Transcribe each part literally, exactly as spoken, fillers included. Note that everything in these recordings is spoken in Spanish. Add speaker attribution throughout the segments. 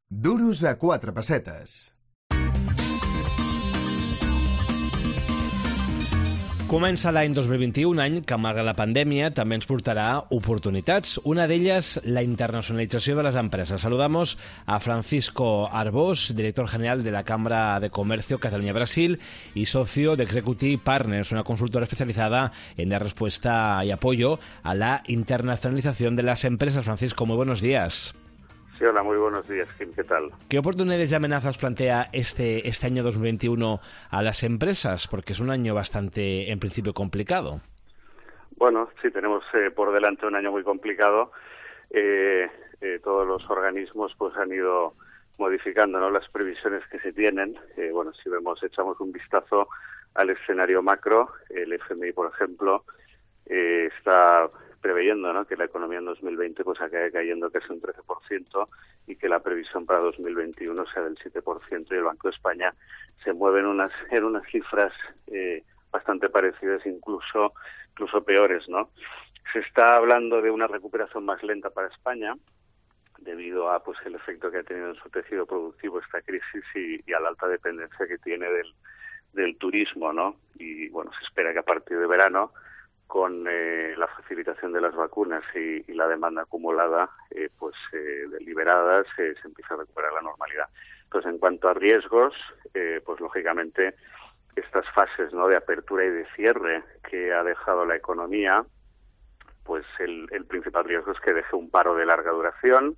Speaker 1: Duros a quatre pessetes.
Speaker 2: Comença l'any dos mil vint-i-u, un any que, malgrat la pandèmia, també ens portarà oportunitats. Una d'elles, la internacionalització de les empreses. Saludamos a Francisco Arbós, director general de la Cámara de Comercio Cataluña-Brasil y socio de Executive Partners, una consultora especializada en dar respuesta y apoyo a la internacionalización de las empresas. Francisco, muy buenos días.
Speaker 3: Sí, hola, muy buenos días, Kim, ¿qué tal?
Speaker 2: ¿Qué oportunidades y amenazas plantea este, este año dos mil veintiuno a las empresas? Porque es un año bastante, en principio, complicado.
Speaker 3: Bueno, sí, tenemos eh, por delante un año muy complicado. Eh, eh, todos los organismos pues han ido modificando, ¿no?, las previsiones que se tienen. Eh, bueno, si vemos, echamos un vistazo al escenario macro, el F M I, por ejemplo, eh, está preveyendo, ¿no?, que la economía en dos mil veinte pues acabe cayendo casi un trece por ciento y que la previsión para dos mil veintiuno sea del siete por ciento, y el Banco de España se mueve en unas en unas cifras eh, bastante parecidas, incluso incluso peores, ¿no? Se está hablando de una recuperación más lenta para España debido a pues el efecto que ha tenido en su tejido productivo esta crisis y, y a la alta dependencia que tiene del del turismo, ¿no? Y bueno, se espera que a partir de verano, con eh, la facilitación de las vacunas y, y la demanda acumulada, eh, pues eh, deliberadas, eh, se empieza a recuperar la normalidad. Entonces, en cuanto a riesgos, eh, pues lógicamente estas fases, ¿no?, de apertura y de cierre que ha dejado la economía, pues el, el principal riesgo es que deje un paro de larga duración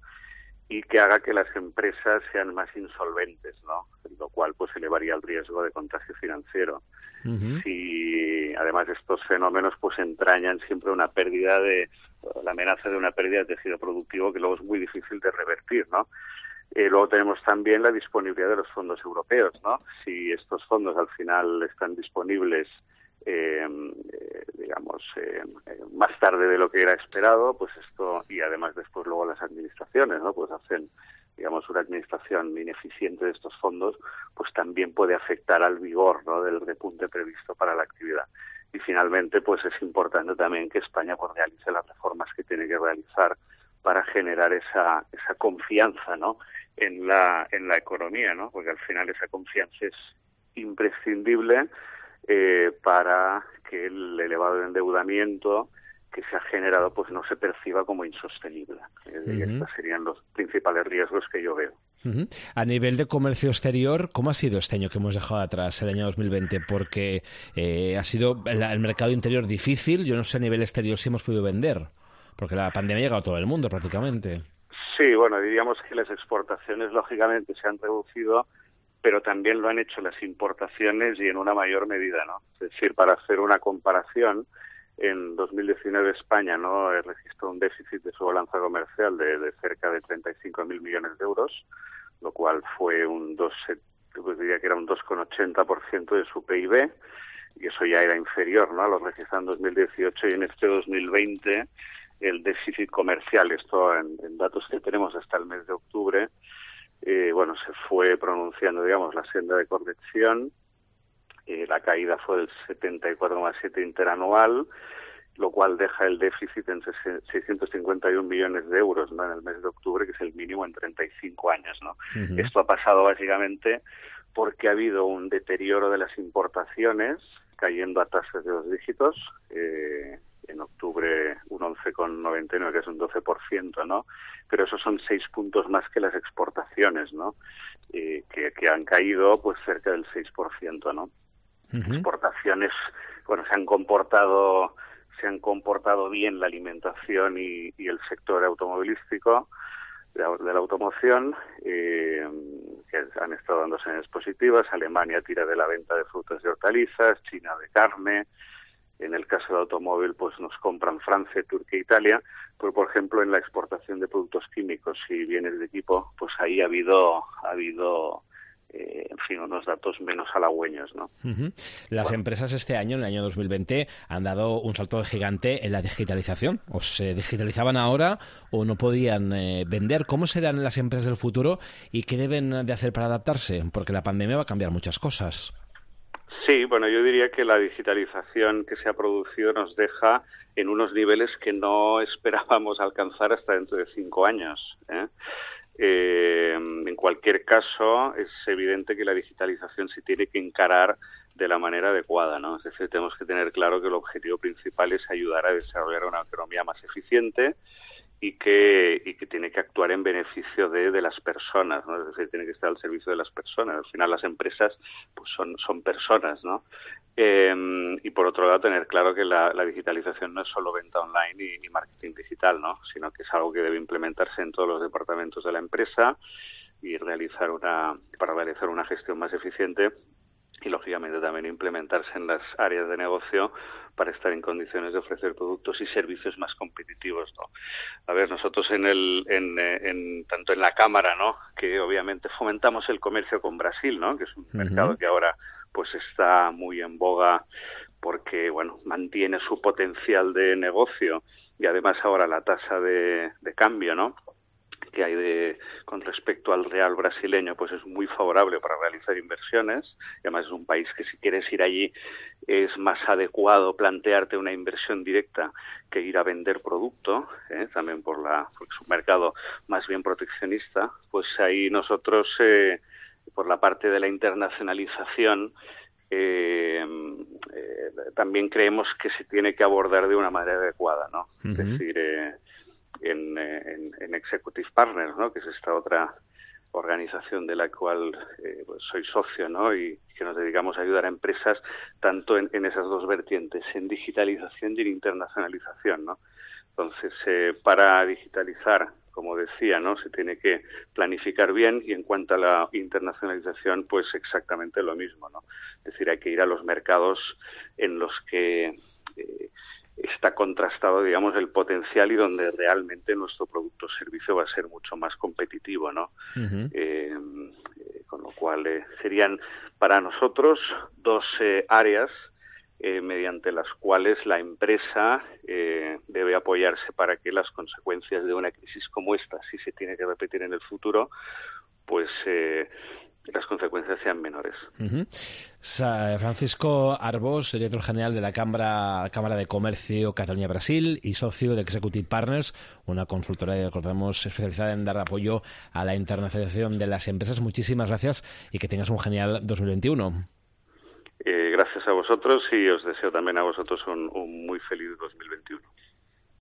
Speaker 3: y que haga que las empresas sean más insolventes, ¿no?, lo cual pues elevaría el riesgo de contagio financiero. Uh-huh. Si además estos fenómenos pues entrañan siempre una pérdida de, la amenaza de una pérdida de tejido productivo que luego es muy difícil de revertir, ¿no? Eh, luego tenemos también la disponibilidad de los fondos europeos, ¿no? Si estos fondos al final están disponibles Eh, eh, digamos, eh, más tarde de lo que era esperado, pues esto, y además después luego las administraciones, ¿no?, pues hacen, digamos, una administración ineficiente de estos fondos, pues también puede afectar al vigor, ¿no?, del repunte previsto para la actividad. Y finalmente, pues es importante también que España pues realice las reformas que tiene que realizar para generar esa esa confianza, ¿no?, en la en la economía, ¿no?, porque al final esa confianza es imprescindible Eh, para que el elevado endeudamiento que se ha generado pues no se perciba como insostenible. Eh, uh-huh. Estos serían los principales riesgos que yo veo.
Speaker 2: Uh-huh. A nivel de comercio exterior, ¿cómo ha sido este año que hemos dejado atrás, el año dos mil veinte? Porque eh, ha sido el, el mercado interior difícil. Yo no sé a nivel exterior si hemos podido vender, porque la pandemia ha llegado a todo el mundo prácticamente.
Speaker 3: Sí, bueno, diríamos que las exportaciones lógicamente se han reducido, pero también lo han hecho las importaciones y en una mayor medida, ¿no? Es decir, para hacer una comparación, en dos mil diecinueve España, ¿no?, registró un déficit de su balanza comercial de, de cerca de treinta y cinco mil millones de euros, lo cual fue un dos, pues diría que era un dos coma ochenta por ciento de su P I B, y eso ya era inferior, ¿no?, a lo registrado en dos mil dieciocho, y en este dos mil veinte el déficit comercial, esto en, en datos que tenemos hasta el mes de octubre, Eh, bueno, se fue pronunciando, digamos, la senda de corrección. Eh, la caída fue del setenta y cuatro coma siete interanual, lo cual deja el déficit en seiscientos cincuenta y un millones de euros, ¿no?, en el mes de octubre, que es el mínimo en treinta y cinco años, ¿no? Uh-huh. Esto ha pasado básicamente porque ha habido un deterioro de las importaciones, cayendo a tasas de dos dígitos, eh, en octubre un once coma noventa y nueve, que es un doce por ciento, ¿no? Pero esos son seis puntos más que las exportaciones, ¿no? Eh, que, que han caído pues cerca del seis por ciento, ¿no? Uh-huh. Exportaciones, bueno, se han comportado se han comportado bien la alimentación y, y el sector automovilístico de la, de la automoción, eh, que han estado dando señales positivas. Alemania tira de la venta de frutas y hortalizas, China de carne. En el caso del automóvil, pues nos compran Francia, Turquía e Italia. Pero, por ejemplo, en la exportación de productos químicos y bienes de equipo, pues ahí ha habido ha habido eh, en fin, unos datos menos halagüeños, ¿no?
Speaker 2: Uh-huh. Las bueno. empresas este año, en el año dos mil veinte, han dado un salto de gigante en la digitalización. ¿O se digitalizaban ahora o no podían eh, vender? ¿Cómo serán las empresas del futuro y qué deben de hacer para adaptarse? Porque la pandemia va a cambiar muchas cosas.
Speaker 3: Sí, bueno, yo diría que la digitalización que se ha producido nos deja en unos niveles que no esperábamos alcanzar hasta dentro de cinco años, ¿eh? Eh, en cualquier caso, es evidente que la digitalización se tiene que encarar de la manera adecuada, ¿no? Es decir, tenemos que tener claro que el objetivo principal es ayudar a desarrollar una economía más eficiente y que, y que tiene que actuar en beneficio de, de las personas, ¿no? Es decir, tiene que estar al servicio de las personas. Al final las empresas pues son, son personas, ¿no? Eh, y por otro lado tener claro que la, la digitalización no es solo venta online y, y marketing digital, ¿no? Sino que es algo que debe implementarse en todos los departamentos de la empresa y realizar una, para realizar una gestión más eficiente y lógicamente también implementarse en las áreas de negocio para estar en condiciones de ofrecer productos y servicios más competitivos, ¿no? A ver, nosotros en el en, en tanto en la Cámara, ¿no?, que obviamente fomentamos el comercio con Brasil, ¿no?, que es un uh-huh. mercado que ahora pues está muy en boga porque, bueno, mantiene su potencial de negocio y además ahora la tasa de, de cambio, ¿no?, que hay de con respecto al real brasileño, pues es muy favorable para realizar inversiones. Y además es un país que si quieres ir allí es más adecuado plantearte una inversión directa que ir a vender producto, ¿eh? También por la porque es un mercado más bien proteccionista. Pues ahí nosotros, eh, por la parte de la internacionalización, Eh, eh, también creemos que se tiene que abordar de una manera adecuada, ¿no? Uh-huh. Es decir, eh, en, en, en Executive Partners, ¿no?, que es esta otra organización de la cual eh, pues soy socio, ¿no?, y que nos dedicamos a ayudar a empresas tanto en, en esas dos vertientes, en digitalización y en internacionalización, ¿no? Entonces, eh, para digitalizar, como decía, ¿no?, se tiene que planificar bien, y en cuanto a la internacionalización, pues exactamente lo mismo, ¿no? Es decir, hay que ir a los mercados en los que eh, está contrastado, digamos, el potencial y donde realmente nuestro producto o servicio va a ser mucho más competitivo, ¿no? Uh-huh. eh, eh, con lo cual eh, serían para nosotros dos eh, áreas Eh, mediante las cuales la empresa eh, debe apoyarse para que las consecuencias de una crisis como esta, si se tiene que repetir en el futuro, pues eh, las consecuencias sean menores.
Speaker 2: Uh-huh. Francisco Arbós, director general de la Cámara, Cámara de Comercio Cataluña-Brasil y socio de Executive Partners, una consultora, recordamos, especializada en dar apoyo a la internacionalización de las empresas. Muchísimas gracias y que tengas un genial dos mil veintiuno.
Speaker 3: Eh, gracias a vosotros y os deseo también a vosotros un, un muy feliz dos mil veintiuno.